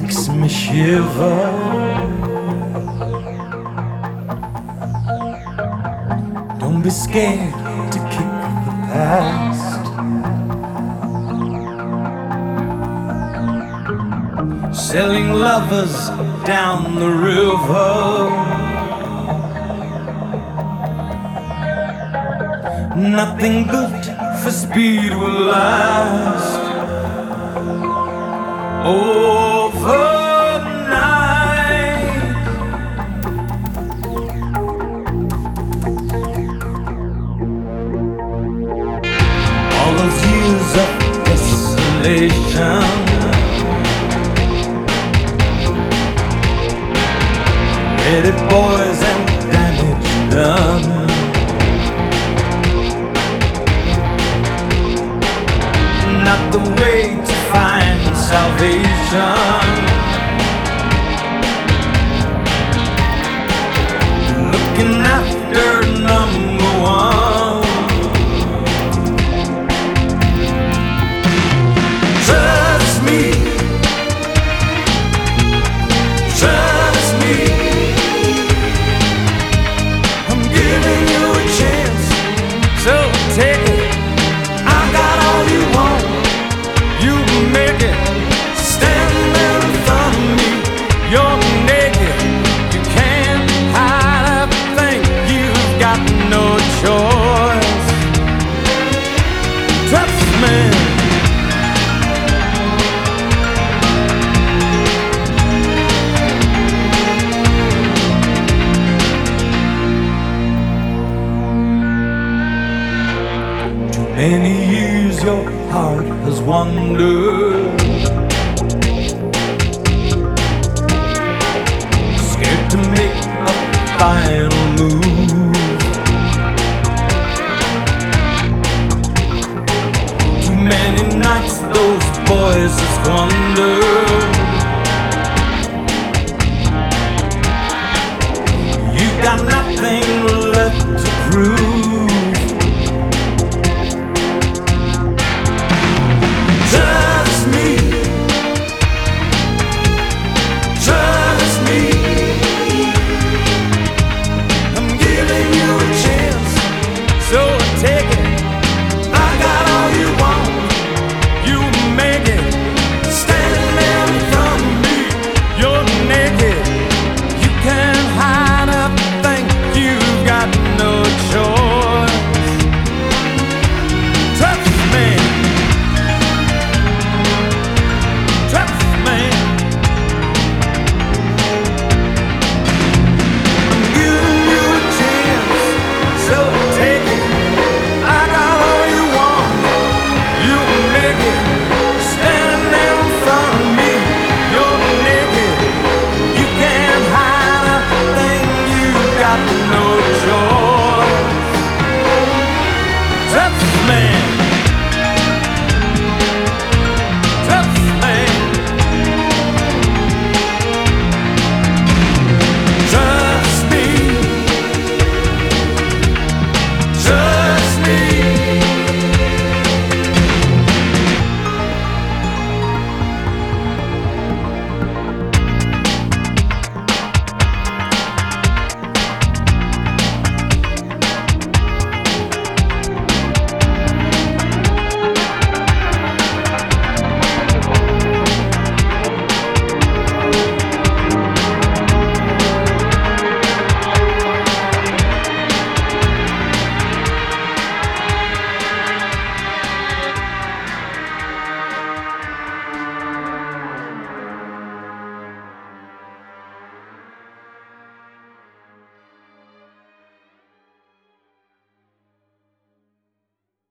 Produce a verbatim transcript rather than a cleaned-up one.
makes me shiver. Don't be scared to kick the past. Selling lovers down the river. Nothing good for speed will last overnight. All those years of desolation, ready boys and damage done. Not the way to find salvation. Looking after number one. Trust me, trust me, I'm giving you a chance, so take it. I got all you want. You make it. Stand there in front of me. You're naked. You can't hide a thing. You've got no choice. Trust me. Too many years your heart has wandered, scared to make a final move. Too many nights those boys have squandered. You got nothing left to prove. Trust me, trust me, I'm giving you a chance, so take it. I got all you want, you make it. Standing there in front of me, you're naked. You can't hide a thing, you've got no choice. Trust me. Man.